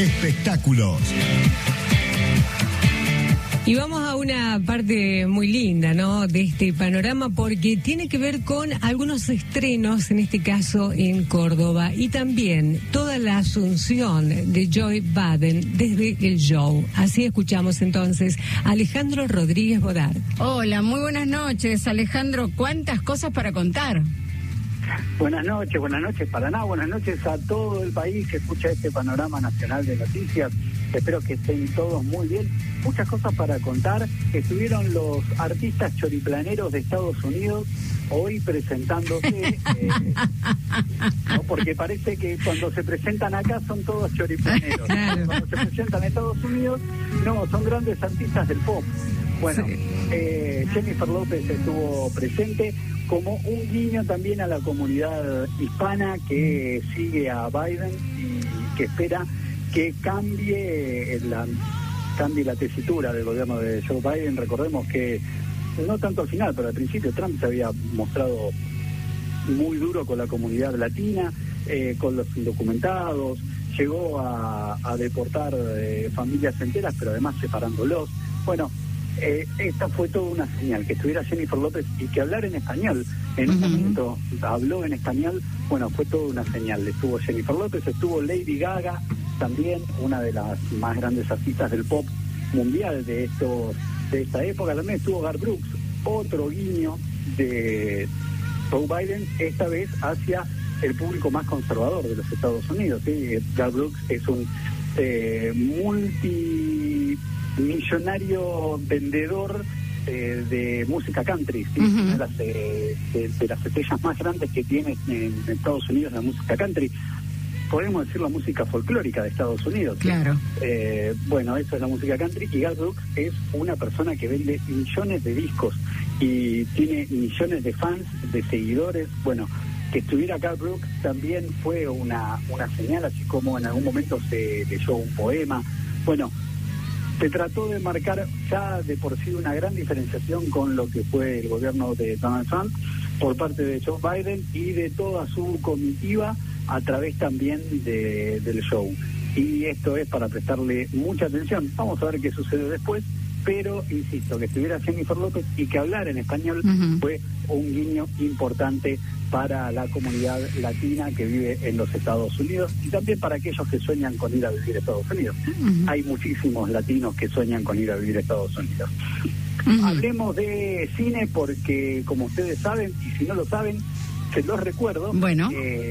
espectáculos. Y vamos a una parte muy linda, ¿no?, de este panorama, porque tiene que ver con algunos estrenos, en este caso en Córdoba, y también toda la asunción de Joe Biden desde el show. Así escuchamos entonces a Alejandro Rodríguez Bodart. Hola, muy buenas noches, Alejandro. ¿Cuántas cosas para contar? Buenas noches Paraná, buenas noches a todo el país que escucha este panorama nacional de noticias. Espero que estén todos muy bien. Muchas cosas para contar. Estuvieron los artistas choriplaneros de Estados Unidos hoy presentándose, ¿no? Porque parece que cuando se presentan acá son todos choriplaneros. Claro. Cuando se presentan en Estados Unidos, no, son grandes artistas del pop. Bueno, Sí. Jennifer López estuvo presente como un guiño también a la comunidad hispana que sigue a Biden y que espera que cambie la tesitura del gobierno de Joe Biden. Recordemos que, no tanto al final, pero al principio Trump se había mostrado muy duro con la comunidad latina, con los indocumentados, llegó a deportar familias enteras, pero además separándolos. Bueno, esta fue toda una señal, que estuviera Jennifer López y que hablar en español. En un momento habló en español, bueno, fue toda una señal. Estuvo Jennifer López, estuvo Lady Gaga, también una de las más grandes artistas del pop mundial de esta época. También estuvo Garth Brooks, otro guiño de Joe Biden, esta vez hacia el público más conservador de los Estados Unidos, ¿sí? Garth Brooks es un multimillonario vendedor de música country, ¿sí? Una de las estrellas más grandes que tiene en Estados Unidos la música country. Podemos decir la música folclórica de Estados Unidos, ¿sí? Claro. Bueno, eso es la música country, y Garth Brooks es una persona que vende millones de discos y tiene millones de fans, de seguidores. Bueno, que estuviera Garth Brooks también fue una señal, así como en algún momento se leyó un poema. Bueno, se trató de marcar ya de por sí una gran diferenciación con lo que fue el gobierno de Donald Trump por parte de Joe Biden y de toda su comitiva a través también del show. Y esto es para prestarle mucha atención. Vamos a ver qué sucede después, pero insisto, que estuviera Jennifer López y que hablar en español fue un guiño importante para la comunidad latina que vive en los Estados Unidos y también para aquellos que sueñan con ir a vivir a Estados Unidos. Hay muchísimos latinos que sueñan con ir a vivir a Estados Unidos. Hablemos de cine porque, como ustedes saben, y si no lo saben, se los recuerdo, Bueno.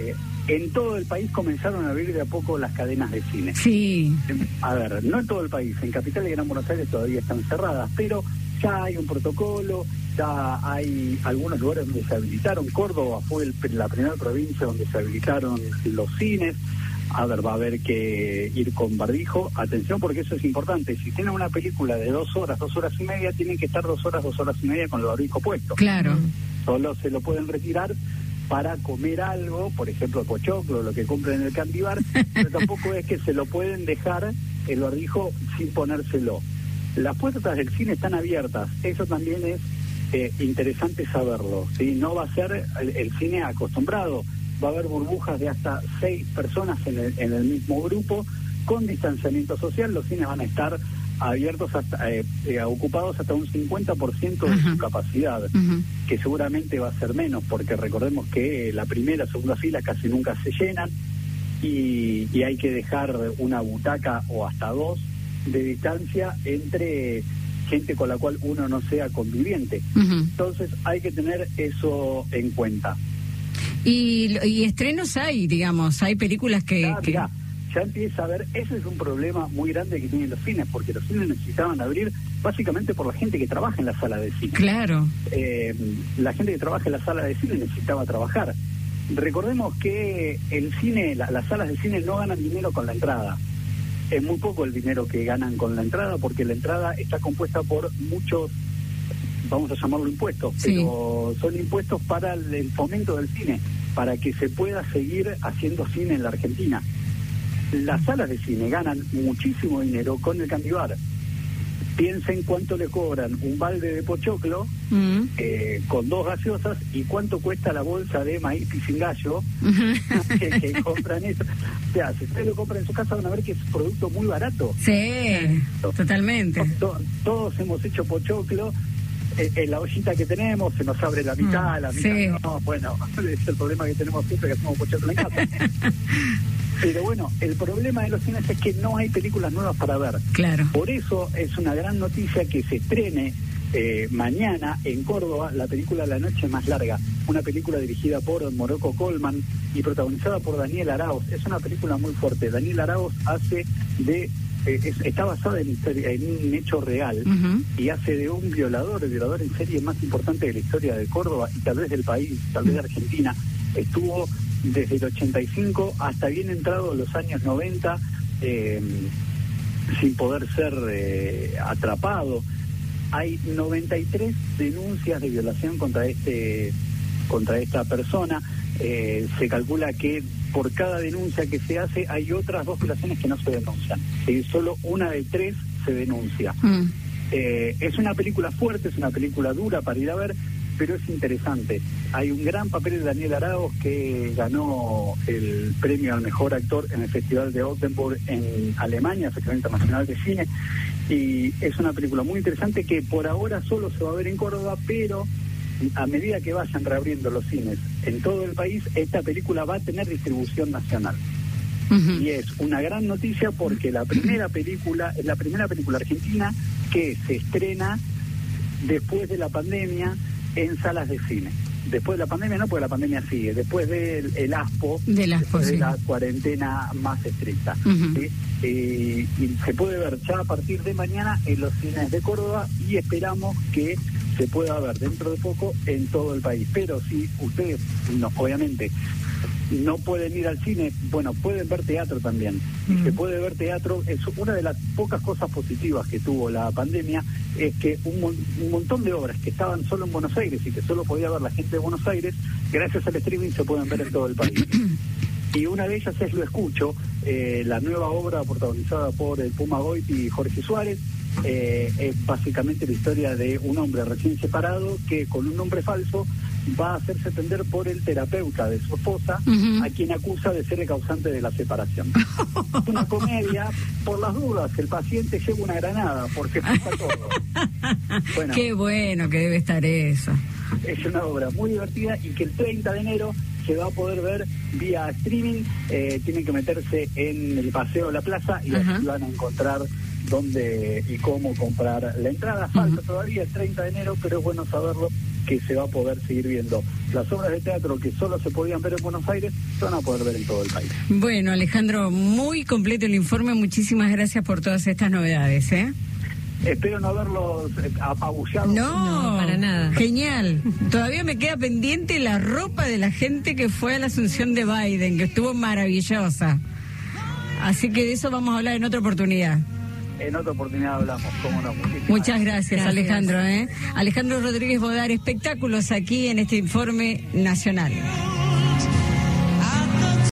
En todo el país comenzaron a abrir de a poco las cadenas de cine. Sí. A ver, no en todo el país, en Capital y Gran Buenos Aires todavía están cerradas, pero ya hay un protocolo, ya hay algunos lugares donde se habilitaron. Córdoba fue la primera provincia donde se habilitaron los cines. A ver, va a haber que ir con barbijo. Atención, porque eso es importante. Si tienen una película de 2 horas y media, tienen que estar 2 horas y media con el barbijo puesto. Claro. Solo se lo pueden retirar para comer algo, por ejemplo, pochoclo, lo que compren en el candy bar, pero tampoco es que se lo pueden dejar el barbijo sin ponérselo. Las puertas del cine están abiertas, eso también es interesante saberlo, ¿sí? No va a ser el cine acostumbrado, va a haber burbujas de hasta 6 personas en el mismo grupo, con distanciamiento social. Los cines van a estar abiertos hasta ocupados hasta un 50% de su capacidad, que seguramente va a ser menos, porque recordemos que la primera, segunda fila casi nunca se llenan y hay que dejar una butaca o hasta 2 de distancia entre gente con la cual uno no sea conviviente. Entonces hay que tener eso en cuenta. Y estrenos hay, digamos, hay películas que... Mirá, ya empieza a haber, ese es un problema muy grande que tienen los cines, porque los cines necesitaban abrir básicamente por la gente que trabaja en la sala de cine. Claro. La gente que trabaja en la sala de cine necesitaba trabajar. Recordemos que el cine, las salas de cine no ganan dinero con la entrada. Es muy poco el dinero que ganan con la entrada, porque la entrada está compuesta por muchos, vamos a llamarlo impuestos, Sí. pero son impuestos para el fomento del cine, para que se pueda seguir haciendo cine en la Argentina. Las salas de cine ganan muchísimo dinero con el candy bar. piensen cuánto le cobran un balde de pochoclo con 2 gaseosas y cuánto cuesta la bolsa de maíz pisingallo que compran eso. O sea, si ustedes lo compran en su casa van a ver que es un producto muy barato. Sí, totalmente. Todos hemos hecho pochoclo. En la ollita que tenemos se nos abre la mitad, la mitad sí. no. Bueno, es el problema que tenemos siempre que hacemos pochoclo en casa. Pero bueno, el problema de los cines es que no hay películas nuevas para ver. Claro. Por eso es una gran noticia que se estrene mañana en Córdoba la película La Noche Más Larga, una película dirigida por Morocco Colman y protagonizada por Daniel Araoz. Es una película muy fuerte. Daniel Araoz hace de... está basada en un hecho real y hace de un violador, el violador en serie más importante de la historia de Córdoba y tal vez del país, tal vez de Argentina. Estuvo desde el 85 hasta bien entrado los años 90 sin poder ser atrapado. Hay 93 denuncias de violación contra esta persona. Se calcula que por cada denuncia que se hace hay otras 2 violaciones que no se denuncian. Solo una de 3 se denuncia. Es una película fuerte, es una película dura para ir a ver, pero es interesante. Hay un gran papel de Daniel Araoz, que ganó el premio al mejor actor en el Festival de Oldenburg en Alemania, el Festival Internacional de Cine, y es una película muy interesante que por ahora solo se va a ver en Córdoba, pero a medida que vayan reabriendo los cines en todo el país, esta película va a tener distribución nacional. Y es una gran noticia porque es la primera película argentina que se estrena después de la pandemia en salas de cine. Después de la pandemia no, porque la pandemia sigue. Después del ASPO, después de la cuarentena más estricta. ¿Sí? Y se puede ver ya a partir de mañana en los cines de Córdoba y esperamos que se pueda ver dentro de poco en todo el país. Pero si ustedes, obviamente, no pueden ir al cine, bueno, pueden ver teatro también. Y se puede ver teatro. Es una de las pocas cosas positivas que tuvo la pandemia, es que un montón de obras que estaban solo en Buenos Aires y que solo podía ver la gente de Buenos Aires, gracias al streaming se pueden ver en todo el país. Y una de ellas es Lo Escucho, la nueva obra protagonizada por el Puma Goiti y Jorge Suárez. Es básicamente la historia de un hombre recién separado que con un nombre falso va a hacerse atender por el terapeuta de su esposa, a quien acusa de ser el causante de la separación. Es una comedia, por las dudas, el paciente lleva una granada, porque pasa todo. Bueno, qué bueno que debe estar eso. Es una obra muy divertida y que el 30 de enero se va a poder ver vía streaming. Tienen que meterse en el Paseo de la Plaza y así van a encontrar dónde y cómo comprar la entrada. Falta todavía el 30 de enero, pero es bueno saberlo, que se va a poder seguir viendo. Las obras de teatro que solo se podían ver en Buenos Aires se van a poder ver en todo el país. Bueno, Alejandro, muy completo el informe. Muchísimas gracias por todas estas novedades, Espero no haberlos apabullado. No, para nada. Genial. Todavía me queda pendiente la ropa de la gente que fue a la asunción de Biden, que estuvo maravillosa. Así que de eso vamos a hablar en otra oportunidad. En otra oportunidad hablamos, cómo no. Muchas gracias, Alejandro. Alejandro Rodríguez Bodar, espectáculos aquí en este informe nacional.